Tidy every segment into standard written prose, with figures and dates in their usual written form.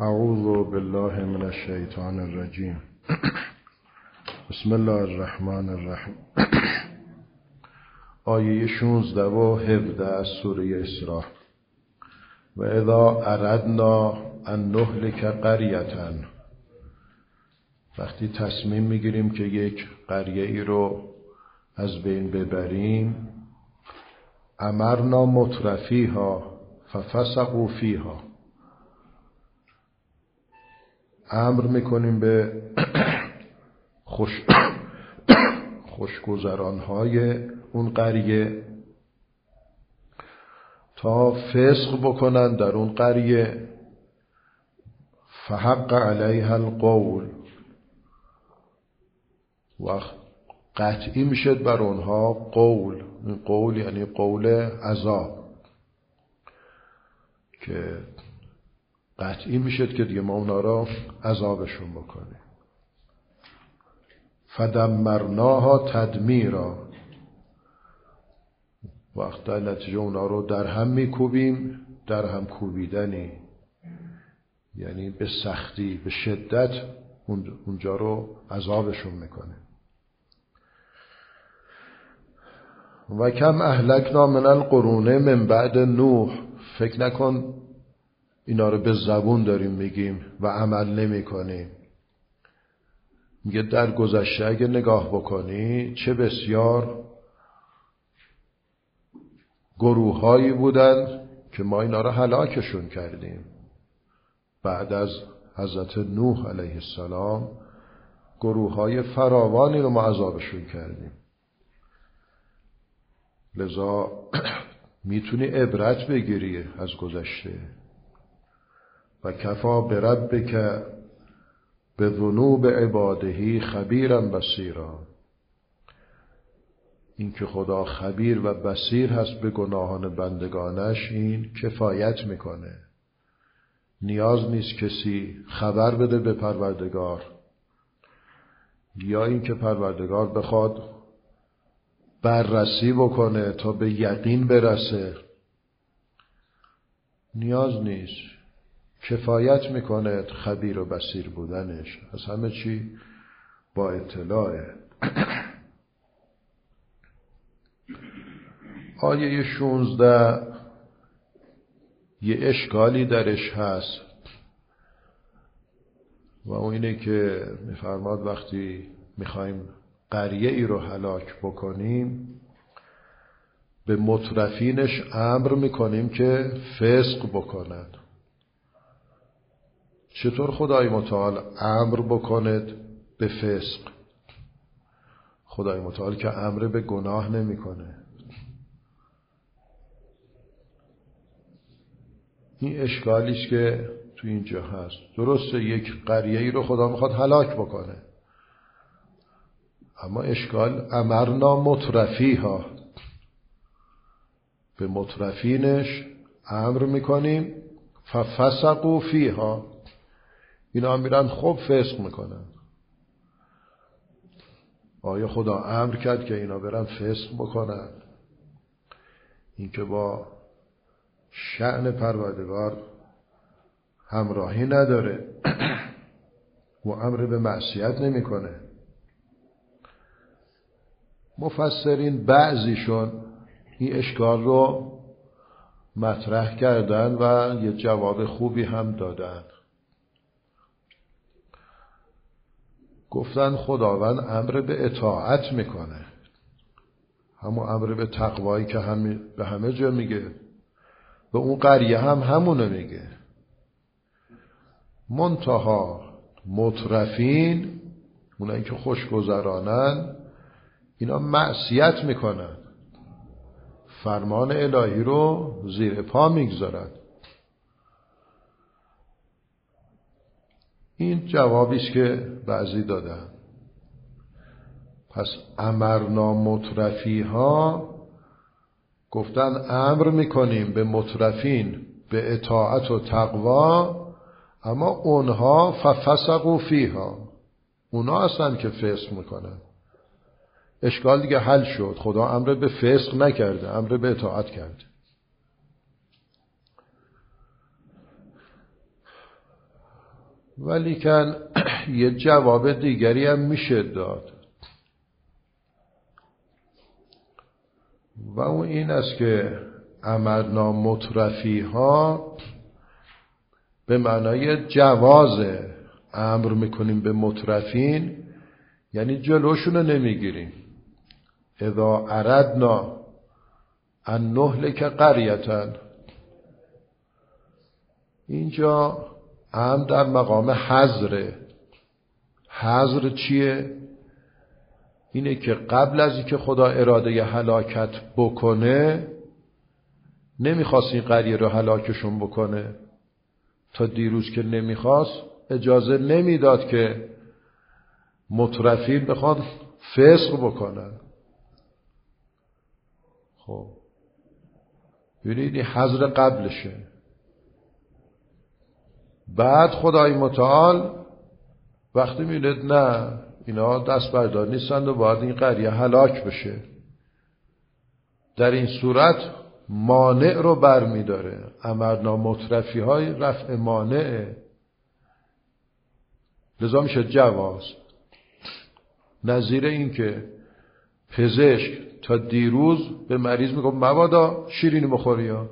اعوذ بالله من الشیطان الرجیم. بسم الله الرحمن الرحیم. آیه 16 و 17 از سوره اسراء. و اذا اردنا ان نهلک قریة، وقتی تصمیم میگیریم که یک قریه ای رو از بین ببریم، امرنا مترفیها ففسقوا فیها، امر میکنیم به خوشگذرانهای اون قریه تا فسق بکنن در اون قریه. فحق علیها القول، و قطعی میشد بر اونها قول. قول یعنی قول عذاب، که قطعی میشد که دیگه ما اونا را عذابشون بکنیم. فدمرناها تدمیرا، وقت در نتیجه اونا رو در هم میکوبیم، در هم کوبیدنی، یعنی به سختی، به شدت اونجا رو عذابشون میکنه. و کم اهلکنا من القرون من بعد نوح، فکر نکن اینا رو به زبون داریم میگیم و عمل نمی کنیم. میگه در گذشته اگه نگاه بکنی چه بسیار گروهایی بودن که ما اینا رو هلاکشون کردیم. بعد از حضرت نوح علیه السلام گروههای فراوانی رو ما عذابشون کردیم. لذا میتونی عبرت بگیری از گذشته. و کفا بربک بذنوب عباده خبیرا بصیرا، این که خدا خبیر و بصیر هست به گناهان بندگانش، این کفایت میکنه. نیاز نیست کسی خبر بده به پروردگار، یا این که پروردگار بخواد بررسی بکنه تا به یقین برسه. نیاز نیست، کفایت میکنه خبیر و بصیر بودنش، از همه چی با اطلاعه. آیه 16 یه اشکالی درش هست، و اون اینه که میفرماد وقتی میخوایم قریه ای رو هلاک بکنیم، به مترفینش امر میکنیم که فسق بکنند. چطور خدای متعال امر بکند به فسق؟ خدای متعال که امر به گناه نمیکنه. این اشکالیش که تو اینجا هست. درسته یک قریه ای رو خدا میخواد هلاک بکنه، اما اشکال امرنا مترفیها، به مترفینش امر میکنیم ففسقوا فیها، اینا میرن خب فسق میکنن. آیا خدا امر کرد که اینا برن فسق بکنن؟ این که با شأن پروردگار همراهی نداره و امر به معصیت نمیکنه. مفسرین بعضیشون این اشکال رو مطرح کردن و یه جواب خوبی هم دادن. گفتن خداوند امر به اطاعت میکنه، همون امر به تقوایی که به همه جا میگه، به اون قریه هم همونو میگه. منتها مترفین، اونایی که خوشگذرانن، اینا معصیت میکنن، فرمان الهی رو زیر پا میگذارن. این جوابیست که بعضی دادن. پس امرنا مترفیها، گفتن امر میکنیم به مترفین به اطاعت و تقوا، اما اونها ففسقوا فیها، اونها هستن که فسق میکنن. اشکال دیگه حل شد. خدا امر به فسق نکرده، امر به اطاعت کرده. ولیکن یه جواب دیگری هم میشه داد و اون این است که امرنا مترفیها به معنای جواز امر میکنیم به مترفین، یعنی جلوشون رو نمیگیریم. اذا اردنا ان نهلک قریة، اینجا امر در مقام حظره. حظر چیه؟ اینه که قبل از اینکه خدا اراده هلاکت بکنه نمیخواست این قریه رو هلاکشون بکنه. تا دیروز که نمیخواست اجازه نمیداد که مترفین بخواد فسق بکنن. خب ببینید این حظر قبلشه. بعد خدای متعال وقتی میبینید نه اینا دست بردار نیستند و باید این قریه هلاک بشه، در این صورت مانع رو بر می داره. امرنا مترفی های رفع مانعه، لذا میشه جواز. نظیر این که پزشک تا دیروز به مریض میگه مبادا شیرینی بخوری ها،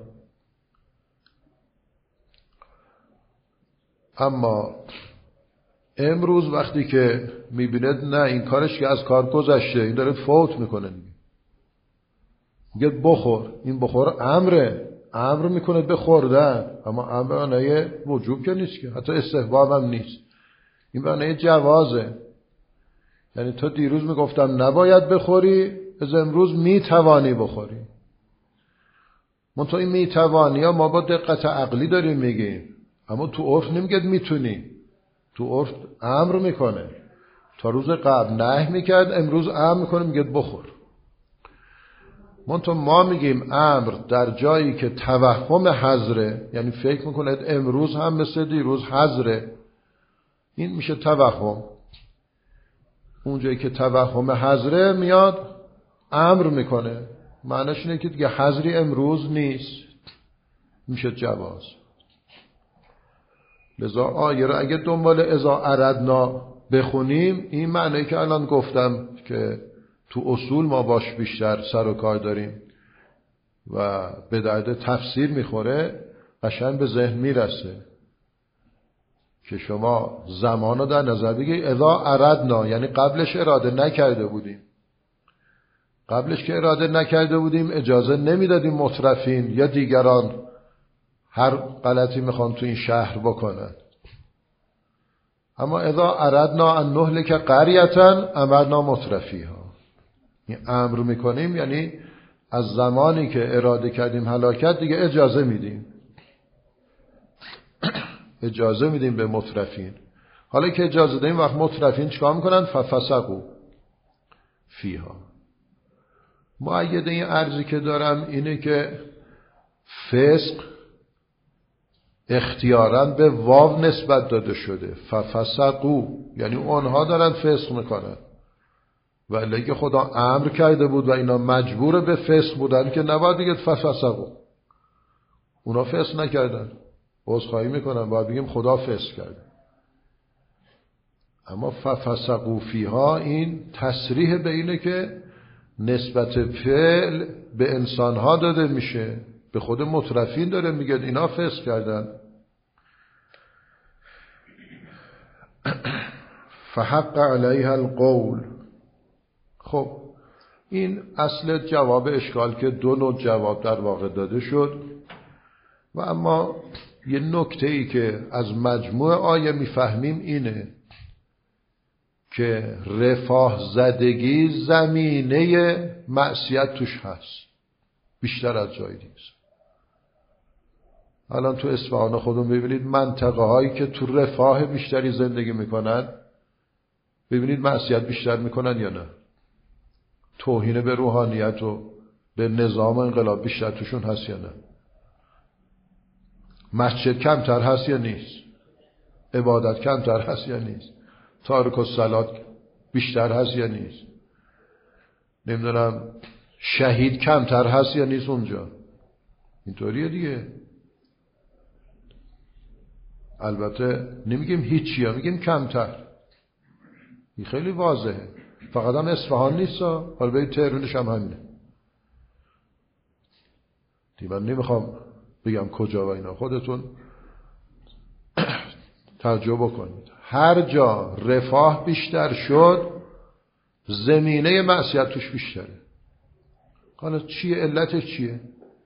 اما امروز وقتی که میبیند نه این کارش که از کار گذشته، این داره فوت میکنه، میگه بخور. این بخور امر میکنه بخوردن، اما امر معنی وجوب که نیست که، حتی استحباب هم نیست. این معنی جوازه. یعنی تو دیروز میگفتم نباید بخوری، از امروز میتوانی بخوری. منتها این میتوانی ها ما با دقت عقلی داریم میگیم، اما تو عرف نمیگه میتونی، تو عرف امر میکنه. تا روز قبل نهی میکرد، امروز امر میکنه میگه بخور. منتها ما میگیم امر در جایی که توهم حظره، یعنی فکر میکنه امروز هم مثل دیروز حظره، این میشه توهم. اون جایی که توهم حظره میاد امر میکنه، معنیش اینه که دیگه حظری امروز نیست، میشه جواز. لذا آیه رو اگه دنبال اذا اردنا بخونیم، این معنی که الان گفتم که تو اصول ما باش بیشتر سر و کار داریم و به درد تفسیر میخوره، قشنگ به ذهن میرسه که شما زمان رو در نظر بگیرید. اذا اردنا یعنی قبلش اراده نکرده بودیم. قبلش که اراده نکرده بودیم اجازه نمیدادیم مترفین یا دیگران هر غلطی میخوان تو این شهر بکنن. اما اذا اردنا ان نهلک قریة امرنا مترفیها، این امر میکنیم یعنی از زمانی که اراده کردیم هلاکت دیگه اجازه میدیم، اجازه میدیم به مترفین. حالا که اجازه دادیم وقت مترفین چیکار میکنن؟ ففسقوا فیها. مؤیده این عرضی که دارم اینه که فسق اختیاراً به واو نسبت داده شده. ففسقوا یعنی اونها دارن فسق میکنن، ولی که خدا امر کرده بود و اینا مجبور به فسق بودن که نباید بگید ففسقوا. اونا فسق نکردن، عذرخواهی میکنن، باید بگیم خدا فسق کرده. اما ففسقوا فیها این تصریح به اینه که نسبت فعل به انسانها داده میشه، به خود مترفین داره میگه اینا فسق کردن. فحق علیها القول. خب این اصل جواب اشکال که دو نوع جواب در واقع داده شد. و اما یه نکته ای که از مجموع آیه میفهمیم اینه که رفاه زدگی زمینه معصیت توش هست بیشتر از جای دیگه. الان تو اصفهان خودمون ببینید منطقه هایی که تو رفاه بیشتری زندگی میکنن، ببینید معصیت بیشتر میکنن یا نه؟ توهین به روحانیت و به نظام انقلاب بیشتر توشون هست یا نه؟ مسجد کمتر هست یا نیست؟ عبادت کمتر هست یا نیست؟ تارک الصلات بیشتر هست یا نیست؟ نمیدونم شهید کمتر هست یا نیست اونجا؟ اینطوریه دیگه. البته نمیگیم هیچی ها، میگیم کمتر. این خیلی واضحه. فقط هم اصفهان نیست، حالا برید تهرانش هم همینه. من نمیخوام بگم کجا و اینا، خودتون تجربه کنید. هر جا رفاه بیشتر شد زمینه معصیت توش بیشتره. حالا چیه علتش؟ چیه؟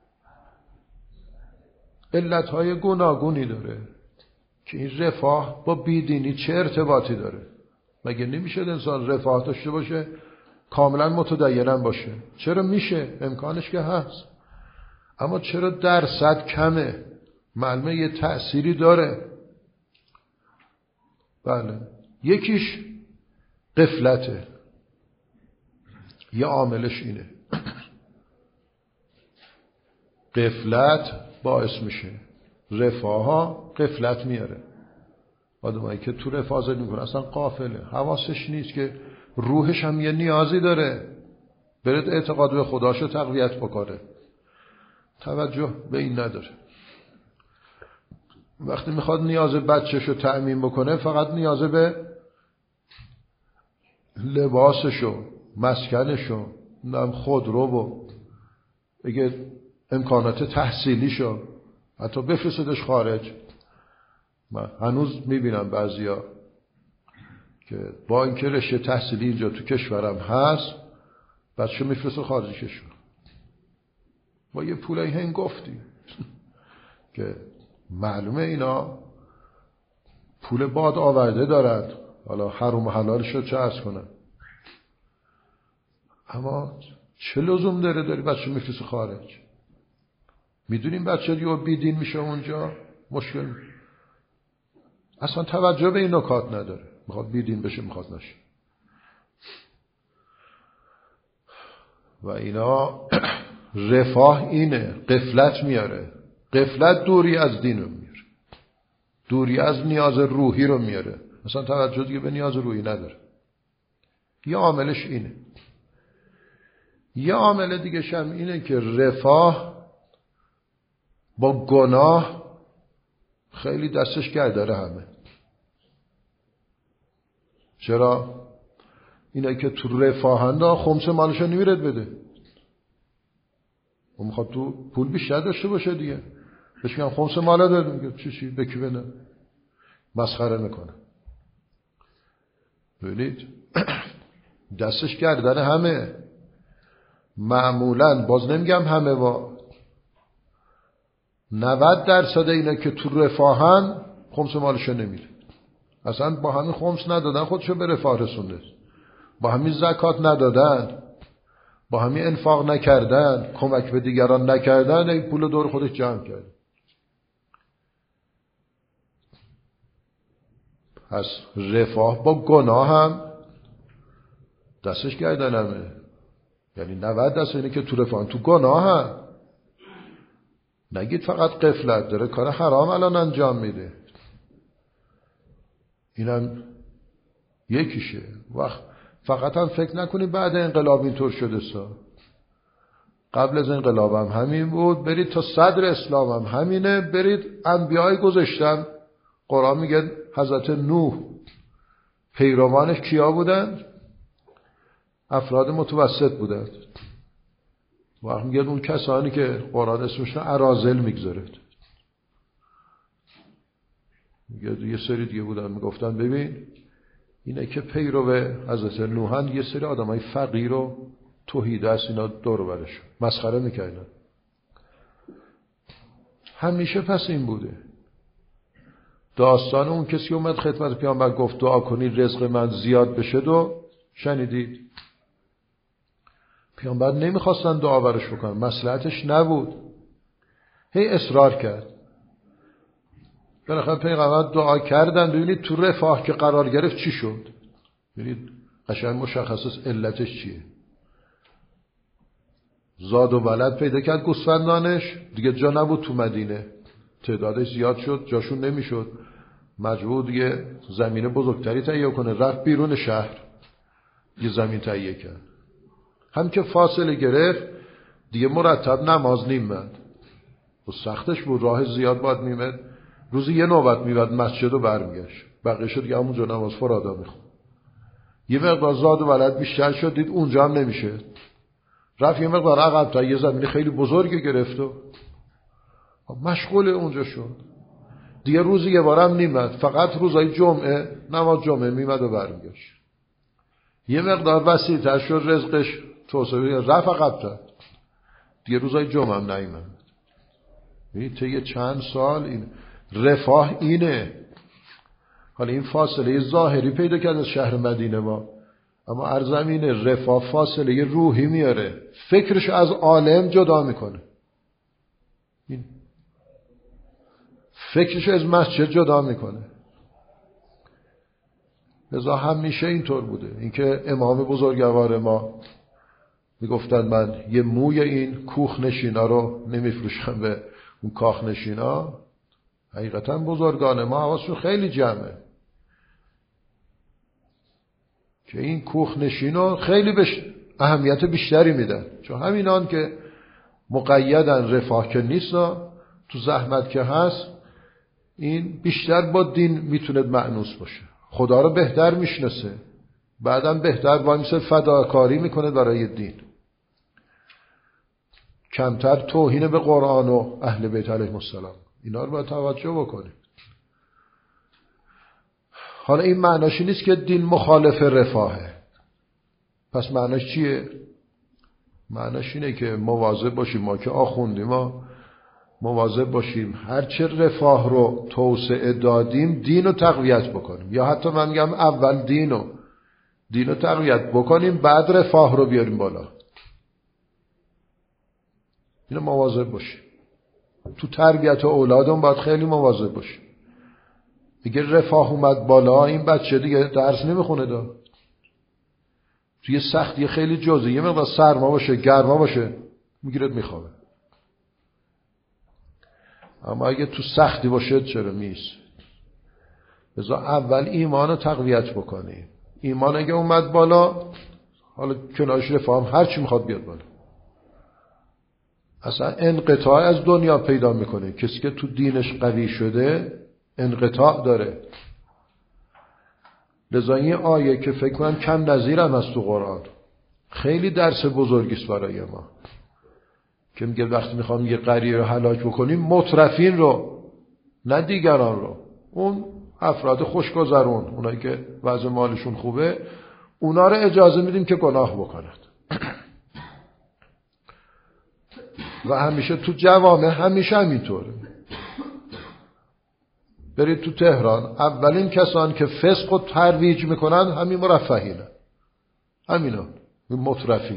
علتهای گوناگونی داره که این رفاه با بیدینی چه ارتباطی داره. مگه نمیشه انسان رفاه داشته باشه کاملا متدینم باشه؟ چرا میشه؟ امکانش که هست. اما چرا درصد کمه؟ معلومه یه تأثیری داره. بله، یکیش غفلته. یه عاملش اینه. غفلت باعث میشه رفاه ها غفلت میاره. آدمایی که تو رفاه زندگی میکنه اصلا غافله، حواسش نیست که روحش هم یه نیازی داره، برد اعتقاد به خداشو تقویت بکنه، توجه به این نداره. وقتی میخواد نیاز بچه‌شو تأمین بکنه فقط نیاز به لباسشو، مسکنشو، خودرو و اگه امکانات تحصیلیشو حتی بفرستش خارج. من هنوز میبینم بعضیا که با اینکه رشته تحصیلی اینجا تو کشورم هست بچه میفرسته خارج کشور. با یه پولای هنگ گفتی که معلومه اینا پول باد آورده دارد، حالا حرام و حلالش رو چه عرض کنن. اما چه لزوم داری بچه میفرسته خارج؟ میدونیم بچه دیو بیدین میشه اونجا مشکل، اصلا توجه به این نکات نداره، میخواد بیدین بشه میخواد نشه. و اینا رفاه اینه، غفلت میاره. غفلت دوری از دین رو میاره، دوری از نیاز روحی رو میاره، اصلا توجه دیگه به نیاز روحی نداره. یه عاملش اینه. یه عامل دیگه هم اینه که رفاه با گناه خیلی دستش گرداره همه. چرا؟ اینه که تو رفاهنده خمس مالشو نمیرد بده، اون میخواد تو پول بیشتر داشته باشه دیگه. بهش میگم خمس مالا داد، میگه چی بکی بده، مسخره میکنه. ببینید دستش گردن همه. معمولا باز نمیگم همه، و 90% اینه که تو رفاهن خمس مالشو نمیره. اصلا با همین خمس ندادن خودشو به رفاه رسونده، با همین زکات ندادن، با همین انفاق نکردن، کمک به دیگران نکردن، این پول دور خودش جمع کرد. پس رفاه با گناه هم دستش گردنمه. یعنی 90% اینه که تو رفاه، تو گناه هم. نگید فقط غفلت داره، کار حرام الان انجام میده. اینم یکیشه. وقت فقط هم فکر نکنید بعد انقلاب اینطور شده سا. قبل از انقلاب هم همین بود، برید تا صدر اسلام هم همینه. برید انبیای گذاشتن، قرآن میگه حضرت نوح پیروانش کیا بودن؟ افراد متوسط بودن. وقت میگه اون کسانی که قرآن اسمشون اراذل میگذارد، میگه یه سری دیگه بودن میگفتن ببین اینه که پیرو حضرت نوحن، یه سری آدمای فقیر و توحید است، اینا دور برش مسخره میکردن. همیشه پس این بوده. داستان اون کسی اومد خدمت پیامبر گفت دعا کنید رزق من زیاد بشه، و شنیدید پیامبر نمیخواستن دعا برش بکنن، مصلحتش نبود، هی اصرار کرد. بالاخره پیغمبر دعا کردن. ببینید تو رفاه که قرار گرفت چی شد. ببینید قشنگ مشخص است علتش چیه. زاد و ولد پیدا کرد گوسفندانش، دیگه جا نبود تو مدینه، تعدادش زیاد شد، جاشون نمیشد، مجبور دیگه زمین بزرگتری تهیه کنه. رفت بیرون شهر یه زمین تهیه کرد. هم که فاصله گرفت دیگه مرتب نماز نیمد و سختش بود، راه زیاد باید میمد روزی یه نوبت میرفت مسجد و برمیگشت، بقیه دیگه همونجا نماز فرادا میخوند. یه مقدار زاد و ولد بیشتر شد، دید اونجا هم نمیشه، رفت یه مقدار عقب تا یه زمین خیلی بزرگی گرفت و مشغول اونجا شد. دیگه روزی یه بارم نیمد، فقط روزای جمعه نماز جمعه میمد و برمیگشت. یه مقدار وسیع‌تر شد، رزقش توسعه رفت عقب‌تر، دیگه روزای جمعه هم نیمد. این طی چند سال این رفاه اینه. حالا این فاصله ظاهری پیدا کرد از شهر مدینه ما، اما ارزمین رفاه فاصله روحی میاره، فکرش از عالم جدا میکنه، این فکرش از مسجد جدا میکنه. لذا همیشه اینطور بوده. اینکه امام بزرگوار ما میگفتن من یه موی این کوخ نشینا رو نمیفروشم به اون کاخ نشینا، حقیقتا بزرگان ما حواسشون خیلی جمعه که این کوخ نشینا خیلی بهش اهمیت بیشتری میدن، چون همینان که مقیدن رفاه که نیست، تو زحمت که هست، این بیشتر با دین میتونه مأنوس باشه، خدا رو بهتر میشناسه، بعدم بهتر با مثل فداکاری میکنه برای دین، کمتر توهین به قرآن و اهل بیت علیهم السلام. اینا رو باید توجه بکنید. حالا این معناش نیست که دین مخالف رفاهه. پس معناش چیه؟ معناش اینه که مواظب باشیم، ما که آخوندیم ما مواظب باشیم هرچه رفاه رو توسعه دادیم دین رو تقویت بکنیم، یا حتی من میگم اول دین رو تقویت بکنیم بعد رفاه رو بیاریم بالا. اینو مواظب باشیم. تو تربیت اولادم باید خیلی مواظب باشیم. اگه رفاه اومد بالا، این بچه دیگه درس نمیخونه توی سختی خیلی جزئی، یه مقدار سرما باشه گرما باشه میگیرد میخوابه. اما اگه تو سختی باشه چرا نیست؟ بذار اول ایمان رو تقویت بکنیم. ایمان اگه اومد بالا، حالا کنارش رفاه هم هر چی میخواد بیاد بالا. اصلا انقطاع از دنیا پیدا میکنه. کسی که تو دینش قوی شده انقطاع داره. لذا این آیه که فکر کنم کم نظیر هم هست تو قرآن، خیلی درس بزرگیست برای ما، که میگه وقتی میخوام یه قریه رو هلاک بکنیم، مترفین رو نه دیگران رو، اون افراد خوشگذرون، اونایی که وضع مالشون خوبه، اونا رو اجازه میدیم که گناه بکنند. و همیشه تو جوامع همیشه همینطوره. برید تو تهران، اولین کسان که فسق رو ترویج میکنن همین مرفهینه، همینا مترفین،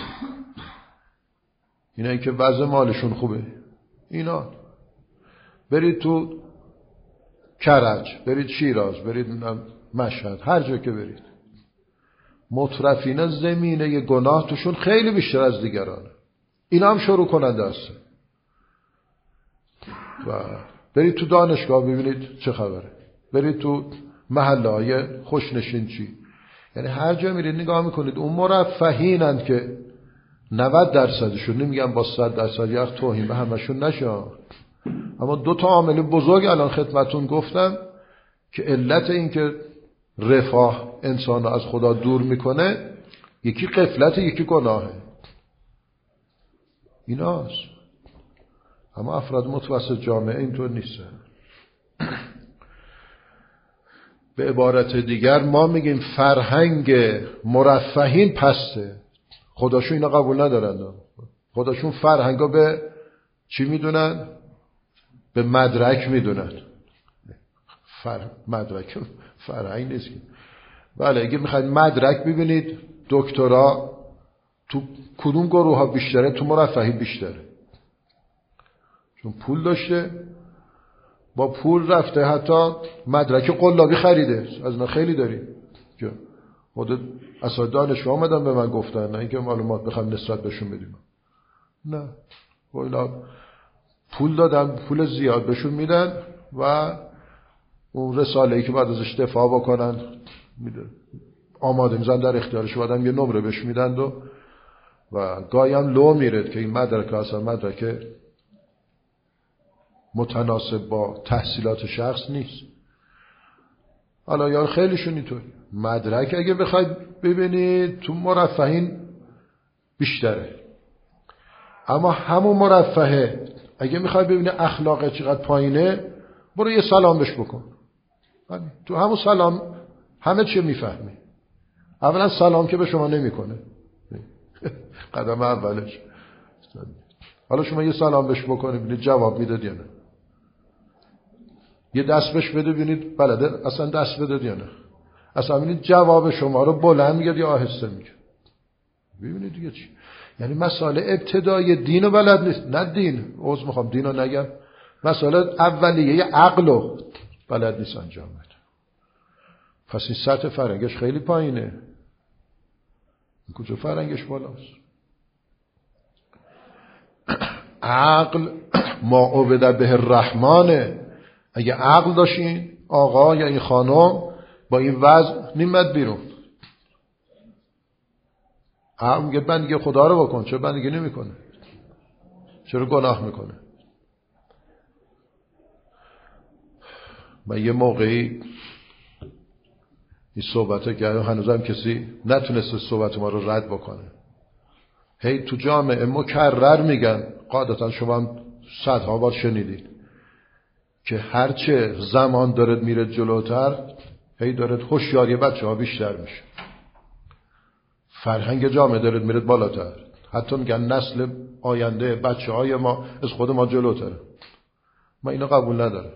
اینایی که وضع مالشون خوبه. اینا برید تو کرج، برید شیراز، برید مشهد، هر جا که برید، مترفین زمینه گناه توشون خیلی بیشتر از دیگرانه. اینا هم شروع کننده هستن. و برید تو دانشگاه ببینید چه خبره، برید تو محله های خوشنشین چی، یعنی هر جا میرید نگاه میکنید اون مرفهینند که 90%شون، نمیگم با 100% یک توهین به همشون نشه، اما 2 عامل بزرگ الان خدمتون گفتم که علت این که رفاه انسان از خدا دور میکنه، یکی غفلت، یکی گناهه. ایناست. اما افراد متوسط جامعه اینطور نیستن. به عبارت دیگر ما میگیم فرهنگ مرفهین پسته. خداشون اینا قبول ندارن. خداشون فرهنگا به چی میدونن؟ به مدرک میدونن. مدرک فرهنگ نیست. بله، اگه میخواید مدرک ببینید، دکترا تو کدوم گروه ها بیشتره؟ تو مرفهی بیشتره، چون پول داشته، با پول رفته حتی مدرک قلابی خریده. از اینا خیلی داریم که خود اساتید دانشگاه آمدن به من گفتن، نه اینکه معلومات بخوام نسبت بهشون بدیم، نه، اینا پول دادن، پول زیاد بهشون میدن و اون رساله‌ای که بعد ازش دفاع بکنن آماده میزن در اختیارش، بعدم یه نمره بهش میدن و گاهی هم لو میرد که این مدرک اصلا مدرک متناسب با تحصیلات شخص نیست. حالا یا خیلیشون اینطور مدرک اگه بخواید ببینید تو مرفهین بیشتره، اما همون مرفهه اگه میخوای ببینی اخلاق چقدر پایینه برو یه سلام بهش بکن. تو همون سلام همه چی میفهمی. اولا سلام که به شما نمیکنه قدم اولش. حالا شما یه سلام بهش بکنید ببینید جواب میداد یا نه، یه دست بهش بده ببینید بلده اصلا دست بده یا نه، اصلا ببینید جواب شما رو بلند میگه یا آهسته میگه. ببینید دیگه چی، یعنی مسائل ابتدای دین رو بلد نیست. نه دین، عذر میخوام دین رو نگم، مسائل اولیه عقل رو بلد نیست انجام بده. پس این سطح فرنگش خیلی پایینه. کجا فرنگش بالاست؟ عقل ما عبد به الرحمن. اگه عقل داشتین آقا یا این خانم با این وضع نیمت بیرون. عقل میگه بندگی خدا رو بکن، چرا بندگی نمیکنه؟ چرا گناه میکنه؟ من یه موقعی این صحبت کردم، هنوزم کسی نتونسته صحبت ما رو رد بکنه. هی تو جامعه مکرر میگن، قاعدتا شما هم صدها بار شنیدید که هرچه زمان داره میره جلوتر هی داره هوشیاری بچه ها بیشتر میشه، فرهنگ جامعه داره میره بالاتر. حتی میگن نسل آینده بچه های ما از خود ما جلوتره. من اینو قبول ندارم.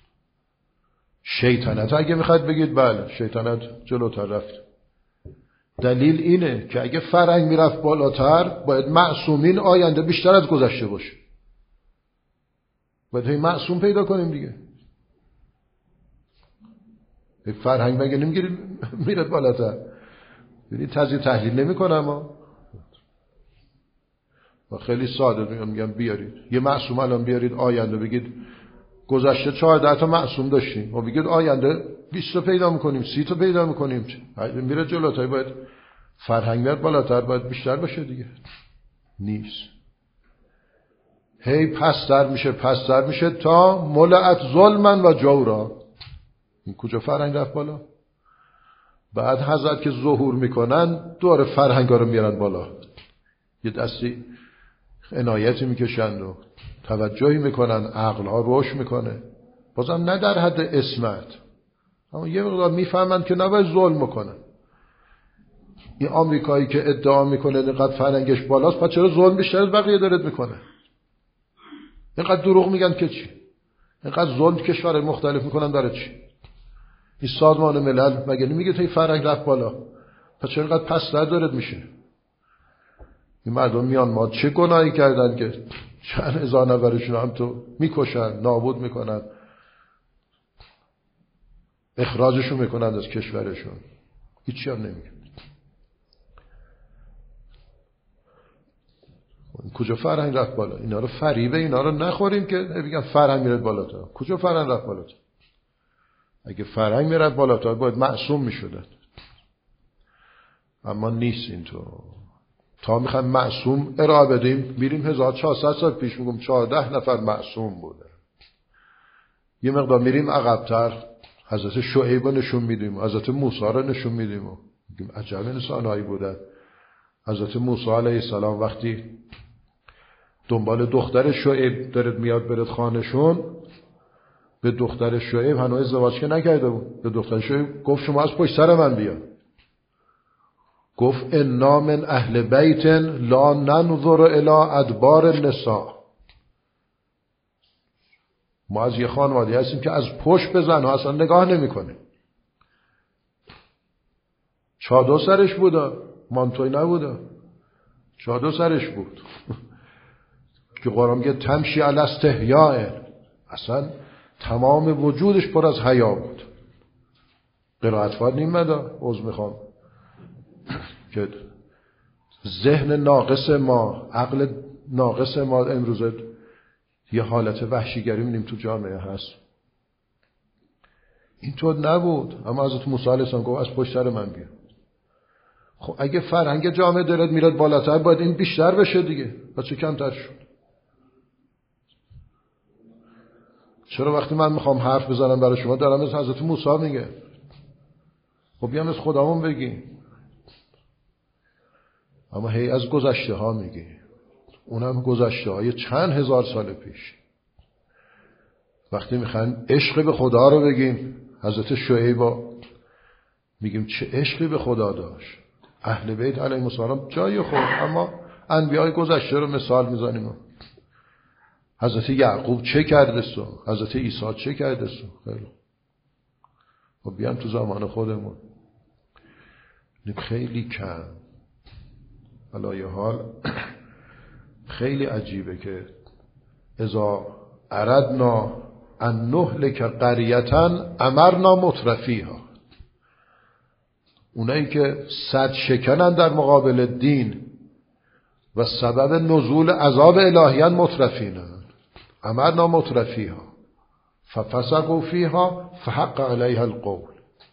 شیطنت اگه میخواید بگید بله شیطنت جلوتر رفت. دلیل اینه که اگه فرهنگ میرفت بالاتر باید معصومین آینده بیشتر از گذشته باشه. باید معصوم پیدا کنیم دیگه. فرهنگ مگه نمیگیرید میرد بالاتر؟ ببینید تجزیه تحلیل نمیکنم و خیلی ساده میگم بیارید یه معصوم الان بیارید آینده بگید گذشته 14 تا معصوم داشتیم و بگید آینده 20 تا پیدا میکنیم 30 تا پیدا میکنیم، میره جلوتر. باید فرهنگ میاد بالاتر، باید بیشتر باشه دیگه. نیست، هی پستر میشه تا ملعت ظلمن و جورا. این کجا فرهنگ رفت بالا؟ بعد حضرت که ظهور میکنن دور فرهنگ ها رو میارن بالا، یه دستی عنایتی میکشند و توجهی میکنن، عقل ها روش میکنه، بازم نه در حد اسمت، اما یه مقدار میفهمند که نباید ظلم میکنن. این آمریکایی که ادعا میکنه اینقدر فرهنگش بالاست، پس چرا ظلم بیشتر از بقیه دارد میکنه؟ اینقدر دروغ میگن که چی؟ اینقدر ظلم کشور مختلف میکنن داره چی؟ این سازمان ملل مگه نمیگه تا این فرهنگ رفت بالا؟ پس چرا اینقدر پست‌تر دارد میشه؟ این مردم میان ما چه گناهی کردن که چند هزار نفرشون هم تو میکشن، نابود میکنن، اخراجشون میکنن از کشورشون، هیچی هم نمیگن. کجا فرهنگ رفت بالا؟ اینا رو فریبه اینا رو نخوریم که بگن فرهنگ میره بالاتر. کجا فرهنگ رفت بالاتر؟ اگه فرهنگ میره بالاتر باید معصوم میشدن، اما نیست اینطور. تا میخوایم معصوم ارائه بدیم میریم 1400 سال پیش، میگم 14 نفر معصوم بوده. یه مقدار میریم عقب‌تر، حضرت شعیب رو نشون میدیم، حضرت موسی رو نشون میدیم و میگیم عجب انسانایی بودن. حضرت موسی علیه السلام وقتی دنبال دختر شعیب دارد میاد برد خانشون، به دختر شعیب هنوز ازدواج که نکرده بود، به دختر شعیب گفت شما از پشت سر من بیا. گفت انا من اهل بیت لا ننظر الی ادبار النساء. ما از یه خانواده هستیم که از پشت به زنها اصلا نگاه نمیکنه. چادر سرش بوده، مانتوی نبوده، چادر سرش بود که قرآن میگه تمشی علی استحیاء، اصلا تمام وجودش پر از حیا بود. قرائت فاد نیمده، عذر میخوام که ذهن ناقص ما، عقل ناقص ما امروزه یه حالت وحشیگری می‌بینیم تو جامعه هست. اینطور نبود. اما حضرت موسی علیه السلام گفت از پشت سر من بیا. خب اگه فرهنگ جامعه داره میراد بالاتر باید این بیشتر بشه دیگه، پس چه کمتر شد؟ چرا وقتی من میخوام حرف بزنم برای شما دارم از حضرت موسی میگه؟ خب بیام از خدامون بگی. اما هی از گذشته ها میگی، اونم گذشته های چند هزار سال پیش. وقتی میخوایم عشق به خدا رو بگیم، حضرت شعیب میگیم چه عشقی به خدا داشت. اهل بیت علیهم السلام جای خود، اما انبیای گذشته رو مثال میزنیم. حضرت یعقوب چه کرده سو، حضرت عیسی چه کرده سو. خیلی خب بیام تو زمان خودمون خیلی کم. علایه حال خیلی عجیبه که اذا اردنا ان نهلک قریة امرنا مترفیها. اونایی که صد شکنن در مقابل دین و سبب نزول عذاب الهیان مترفینن. امرنا مترفیها ففسقوا فیها فحق علیها القول.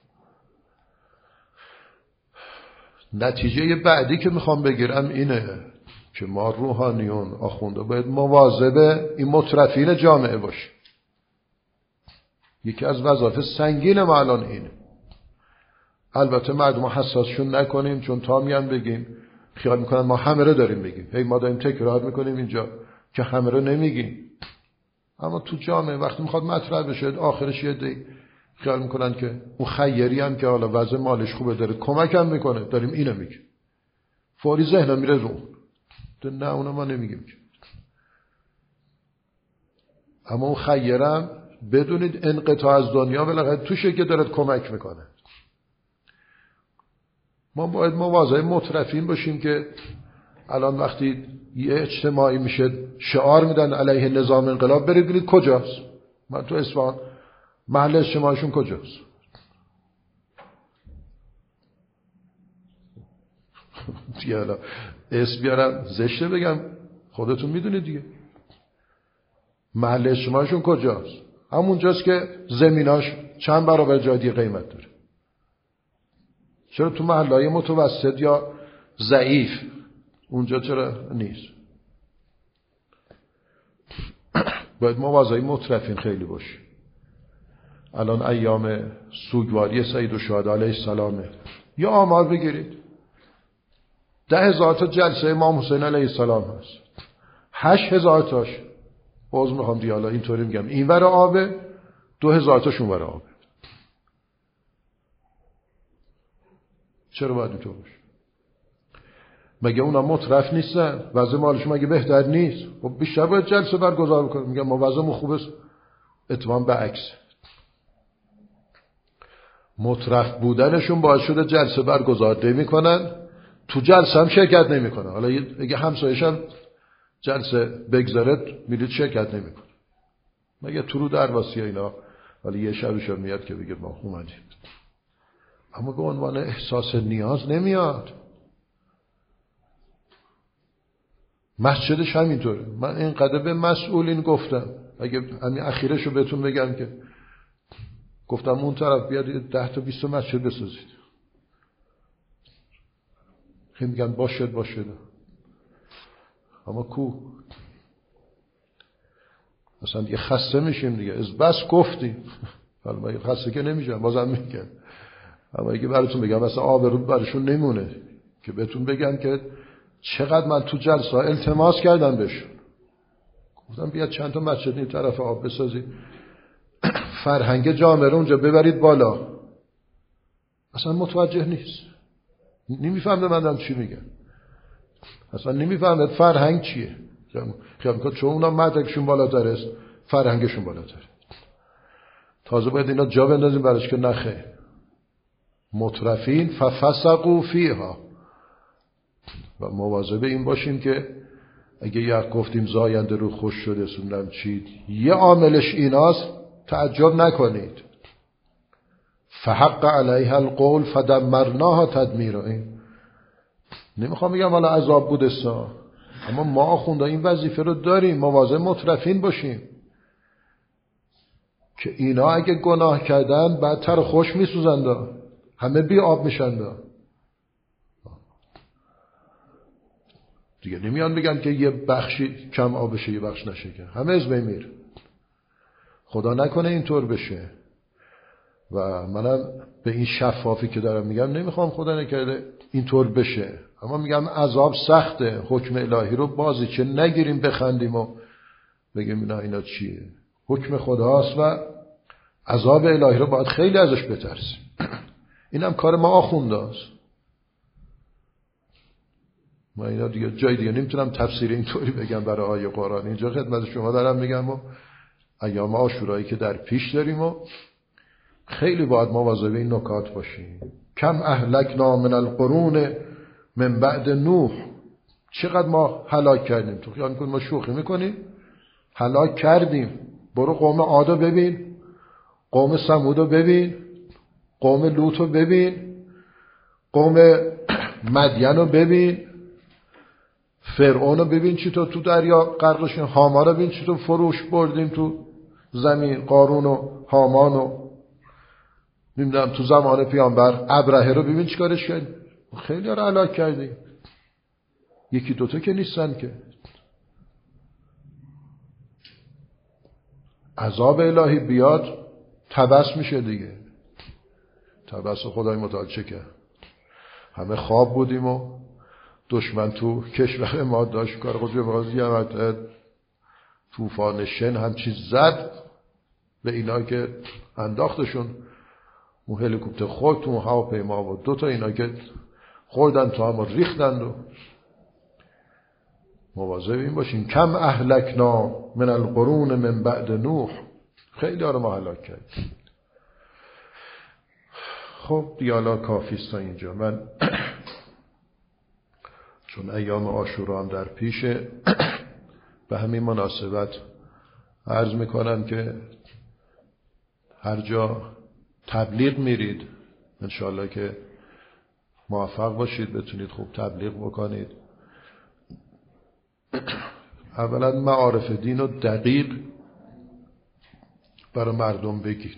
نتیجه بعدی که میخوام بگیرم اینه که ما روحانیون آخونده باید مواظب این مترفین جامعه باشیم. یکی از وظایف سنگین ما الان اینه. البته مردم حساسشون نکنیم، چون تا میان بگیم خیال میکنن ما همه رو داریم بگیم. هی ما داریم تکرار میکنیم اینجا که همه رو نمیگیم. اما تو جامعه وقتی میخواد مطرح بشه آخرش یه دی خیال میکنن که اون خیری هم که حالا وضع مالش خوبه داره کمک هم میکنه، داریم اینو میگیم. فوری ذهن میره رو اون. نه اونو ما نمیگیم که. اما اون خیرم بدونید انقطاع از دنیا بالاخره توشه که داره کمک میکنه. ما باید مواظب مترفین باشیم که الان وقتی یه اجتماعی میشه شعار میدن علیه نظام انقلاب، برید ببینید کجاست. من تو اصفهان محل اجتماعشون کجاست؟ دیگه حالا اسم بیارم زشته بگم، خودتون میدونید دیگه. محل اجتماعشون کجاست؟ همونجاست که زمیناش چند برابر جای دیگه قیمت داره. چرا تو محلهای متوسط یا ضعیف اونجا چرا نیست؟ باید مواظب مترفین خیلی باشی. الان ایام سوگواری سید الشهدا علیه السلامه. یا آمار بگیرید 10,000 تا جلسه امام حسین علیه السلام هست، 8,000 تاش باز میخوام دیالا اینطوری میگم این ور آبه، 2,000 تاش اون ور آبه. چرا باید اینطور باشه؟ مگه اونا مترف نیستن؟ وضع مالشون مگه بهتر نیست؟ خب بیشتر باید جلسه برگزار بکنیم. میگم ما وضعمون خوبه، اتفاقا به عکس. مترف بودنشون باعث شده جلسه برگزار نمیکنن، تو جلسه هم شرکت نمیکنن. حالا اگه همسایه‌ش هم جلسه بگذاره میرید شرکت نمیکنه. مگه تو رو درواسی اینا ولی یه شبش میاد که بگه ما اومدیم، اما به عنوان احساس نیاز نمیاد. مسجدش همینطوره. من اینقدر به مسئولین گفتم، اگه همین اخیرشو بهتون بگم که گفتم اون طرف بیاد 10 تا 20 مسجد بسازید. خیلی میگن باشد اما کو مثلا دیگه خسته میشیم دیگه، از بس گفتیم. حالا من خسته که نمیشم، بازم میگم. اما اگه براتون بگم مثلا آبرو براشون نمونه که بهتون بگم که چقدر من تو جلسه التماس کردم بهشون، گفتم بیاد چند تا مسجد این طرف آب بسازید، فرهنگ جامعه رو اونجا ببرید بالا. اصلا متوجه نیست، نمیفهمه من دارم چی میگم، اصلا نمیفهمه فرهنگ چیه. خیال میکنه چون اونا مدرکشون بالاتر است فرهنگشون بالاتر. تازه باید اینا جا بندازیم براش که نخه. مترفین ففسقوا فیها. و مواظب این باشیم که اگه یک گفتیم زاینده رو خوش شده سوندم چید، یه عاملش ایناست، تعجب نکنید. فحق علیها القول فدمرناها تدمیرا. نمیخوام بگم حالا عذاب بودستا، اما ما آخونده این وظیفه رو داریم مواظب مترفین باشیم که اینا اگه گناه کردن بعدتر خوش میسوزند، همه بی آب میشند دیگه. نمیان بگن که یه بخشی کم آب بشه یه بخش نشه، که همه از بین میره. خدا نکنه اینطور بشه. و منم به این شفافی که دارم میگم نمیخوام خدا نکرده اینطور بشه، اما میگم عذاب سخته، حکم الهی رو بازی چه نگیریم بخندیم و بگیم نه اینا چیه، حکم خداست و عذاب الهی رو باید خیلی ازش بترسیم. اینم کار ما آخونداست. من اینا دیگه جای دیگه نمیتونم تفسیر اینطوری بگم برای آیه قرآن. اینجا خدمت شما دارم میگم و ایام عاشورایی که در پیش داریم و خیلی باید مواظب این نکات باشیم. کم اهلکنا من القرون من بعد نوح، چقدر ما هلاک کردیم. تو خیال میکنیم ما شوخی میکنیم؟ هلاک کردیم. برو قوم عادو ببین، قوم ثمودو ببین، قوم لوطو ببین، قوم مدینو ببین، فرعونو ببین چی تو دریا غرقشون، هامانو ببین چی تو فروش بردیم تو زمین، قارون و هامان و نمیدونم تو زمان پیامبر ابرهه رو ببین چی کارش کرد. خیلی رو هلاک کردیم، یکی دوتا که نیستن که. عذاب الهی بیاد تبس میشه دیگه. تبس خدای متعال چه کرد؟ همه خواب بودیم و دشمن تو کشور ما داشت کار خودی بازی طوفان شن همچی زد به اینا که انداختشون اون هلیکوپتر خورد تو هواپیما و دوتا اینا که خوردن تو هم ریختند. و مواظب این باشین. کم اهلکنا من القرون من بعد نوح، خیلی ها رو ما هلاک کردیم. خب دیالا کافیست تا اینجا. من چون ایام عاشورا هم در پیشه به همین مناسبت عرض میکنم که هر جا تبلیغ میرید انشاءالله که موفق باشید، بتونید خوب تبلیغ بکنید. اولا معارف دین رو دقیق برای مردم بگید،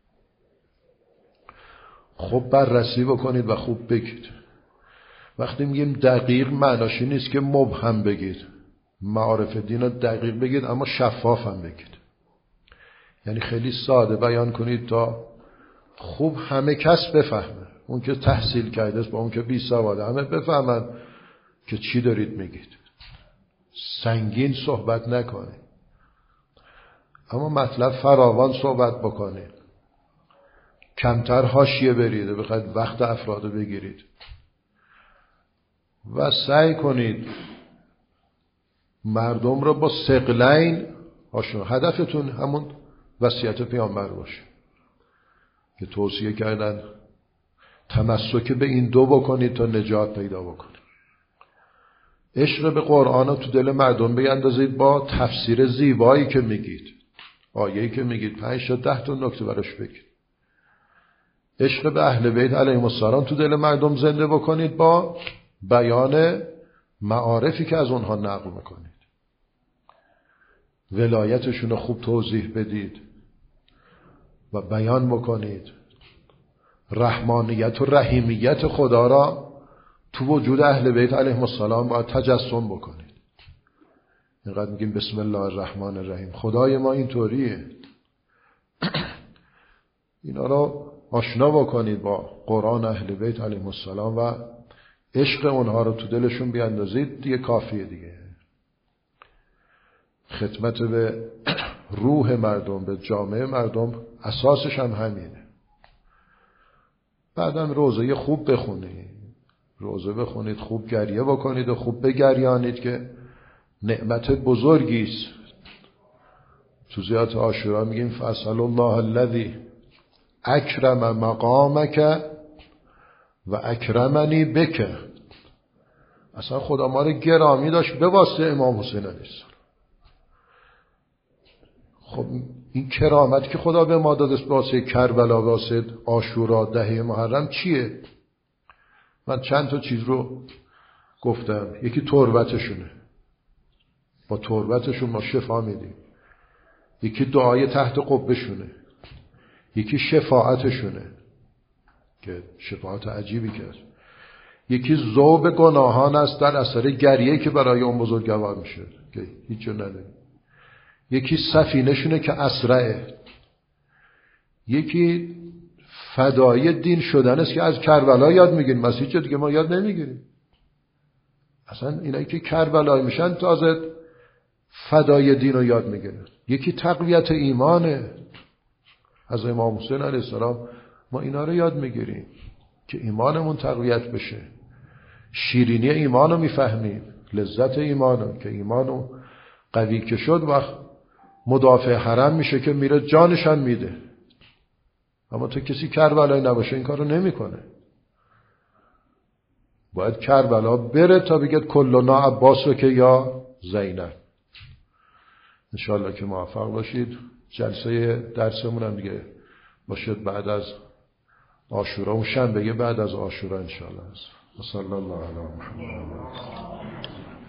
خوب بررسی بکنید و خوب بگید. وقتی میگیم دقیق معناش این نیست که مبهم بگید، معارف دین رو دقیق بگید اما شفاف هم بگید. یعنی خیلی ساده بیان کنید تا خوب همه کس بفهمه، اون که تحصیل کرده است با اون که بی سواده همه بفهمن که چی دارید میگید. سنگین صحبت نکنید اما مطلب فراوان صحبت بکنید، کمتر حاشیه برید و بخواید وقت افراد بگیرید و سعی کنید مردم رو با ثقلین آشنا. هدفتون همون وصیت پیامبر باشه که توصیه کردن تمسک به این دو بکنید تا نجات پیدا بکنید. عشق به قرآن رو تو دل مردم بیندازید با تفسیر زیبایی که میگید، آیه‌ای که میگید 5 تا 10 تا نکته براش بگید. عشق به اهل بیت علیهم السلام تو دل مردم زنده بکنید با بیان معارفی که از اونها نقل میکنید. ولایتشون رو خوب توضیح بدید و بیان بکنید. رحمانیت و رحیمیت خدا را تو وجود اهل بیت علیهم السلام باید تجسم بکنید. اینقدر میگیم بسم الله الرحمن الرحیم، خدای ما اینطوریه. اینا رو آشنا بکنید با قرآن اهل بیت علیهم السلام و عشق اونها رو تو دلشون بیاندازید، دیگه کافیه دیگه. خدمت به روح مردم، به جامعه مردم اساسش هم همینه. بعدم روزه خوب بخونید، روزه بخونید، خوب گریه بکنید و خوب بگریانید که نعمت بزرگیست. تو زیارت عاشورا میگیم فاسأل الله الذی اکرم مقامک و اکرمنی بک. اصلا خدا ما رو گرامی داشت به واسطه امام حسین علیه السلام. خب این کرامت که خدا به ما داده به واسطه کربلا، به واسطه عاشورا، 10 محرم چیه؟ من چند تا چیز رو گفتم. یکی تربتشونه، با تربتشون ما شفا میدیم. یکی دعای تحت قبهشونه، یکی شفاعتشونه که شفاعت عجیبی کرد. یکی ذوب گناهان است در اثر گریه که برای اون بزرگوار میشه که هیچ جا نداره. یکی سفینه‌شونه که اسرعه، یکی فدای دین شدن است که از کربلا یاد میگیریم، مسیح چه دیگه ما یاد نمیگیریم. اصلا اینایی که کربلایی میشن تازه فدای دین رو یاد میگیرن. یکی تقویت ایمانه، از امام حسین علیه السلام ما اینا رو یاد میگیریم که ایمانمون تقویت بشه. شیرینی ایمان رو میفهمیم، لذت ایمان رو، که ایمان رو قوی که شد وقت مدافع حرم میشه که میره جانشان میده. اما تو کسی کربلایی نباشه این کار رو نمیکنه. باید کربلا بره تا بگید کلنا عباس رو که یا زینب. انشاءالله که موفق باشید. جلسه درسمون هم دیگه باشید بعد از عاشورا، اون شنبه بعد از عاشورا انشاءالله. صلی الله علی محمد.